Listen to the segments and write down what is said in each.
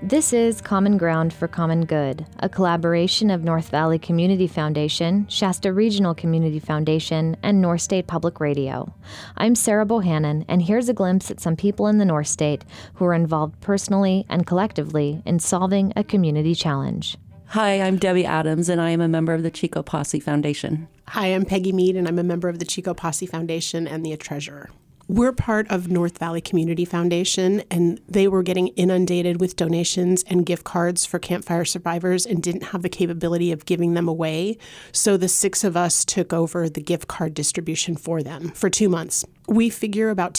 This is Common Ground for Common Good, a collaboration of North Valley Community Foundation, Shasta Regional Community Foundation, and North State Public Radio. I'm Sarah Bohannon, and here's a glimpse at some people in the North State who are involved personally and collectively in solving a community challenge. Hi, I'm Debbie Adams, and I am a member of the Chico Posse Foundation. Hi, I'm Peggy Mead, and I'm a member of the Chico Posse Foundation and the treasurer. We're part of North Valley Community Foundation, and they were getting inundated with donations and gift cards for campfire survivors and didn't have the capability of giving them away. So the six of us took over the gift card distribution for them for 2 months. We figure about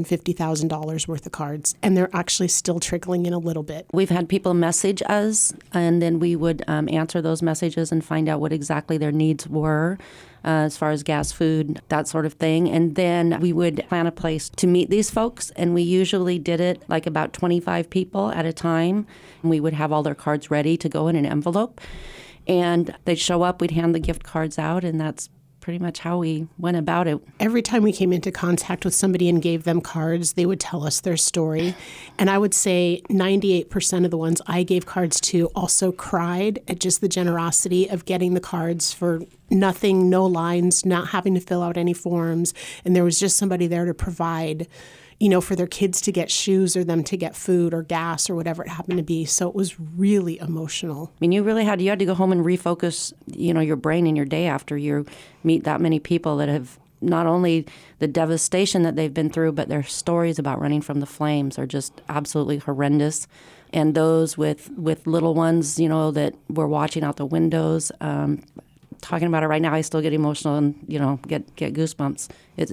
$250,000 worth of cards, and they're actually still trickling in a little bit. We've had people message us, and then we would answer those messages and find out what exactly their needs were. As far as gas, food, that sort of thing. And then we would plan a place to meet these folks, and we usually did it like about 25 people at a time. And we would have all their cards ready to go in an envelope. And they'd show up, we'd hand the gift cards out, and that's pretty much how we went about it. Every time we came into contact with somebody and gave them cards, they would tell us their story. And I would say 98% of the ones I gave cards to also cried at just the generosity of getting the cards for nothing, no lines, not having to fill out any forms. And there was just somebody there to provide, for their kids to get shoes or them to get food or gas or whatever it happened to be. So it was really emotional. I mean, you had to go home and refocus, your brain and your day after you meet that many people that have not only the devastation that they've been through, but their stories about running from the flames are just absolutely horrendous. And those with little ones, that were watching out the windows, talking about it right now, I still get emotional and, get goosebumps.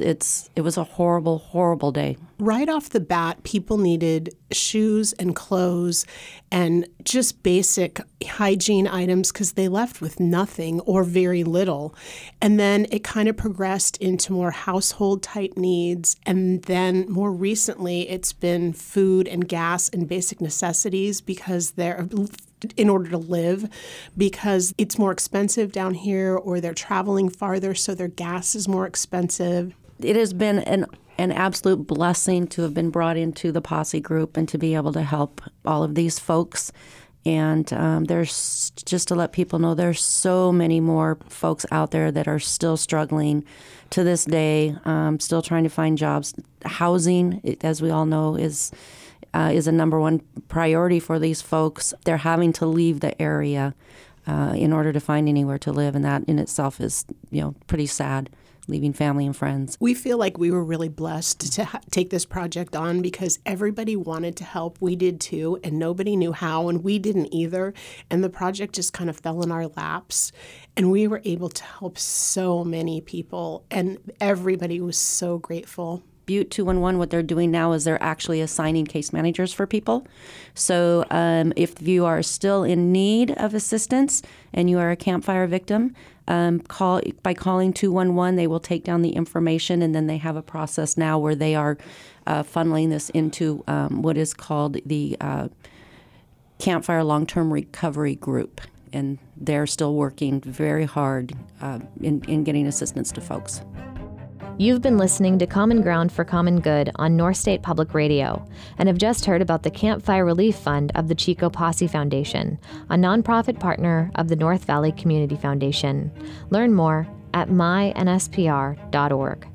It was a horrible, horrible day. Right off the bat, people needed shoes and clothes and just basic hygiene items because they left with nothing or very little. And then it kind of progressed into more household type needs. And then more recently, it's been food and gas and basic necessities because they're in order to live, because it's more expensive down here or they're traveling farther, so their gas is more expensive. It has been an absolute blessing to have been brought into the Posse group and to be able to help all of these folks. And there's, just to let people know, there's so many more folks out there that are still struggling to this day, still trying to find jobs. Housing, as we all know, is a number one priority for these folks. They're having to leave the area in order to find anywhere to live, and that in itself is, pretty sad, leaving family and friends. We feel like we were really blessed to take this project on because everybody wanted to help. We did too, and nobody knew how, and we didn't either. And the project just kind of fell in our laps, and we were able to help so many people, and everybody was so grateful. Butte 211, what they're doing now is they're actually assigning case managers for people. So if you are still in need of assistance and you are a campfire victim, by calling 211, they will take down the information, and then they have a process now where they are funneling this into what is called the Campfire Long-Term Recovery Group. And they're still working very hard in getting assistance to folks. You've been listening to Common Ground for Common Good on North State Public Radio and have just heard about the Campfire Relief Fund of the Chico Posse Foundation, a nonprofit partner of the North Valley Community Foundation. Learn more at mynspr.org.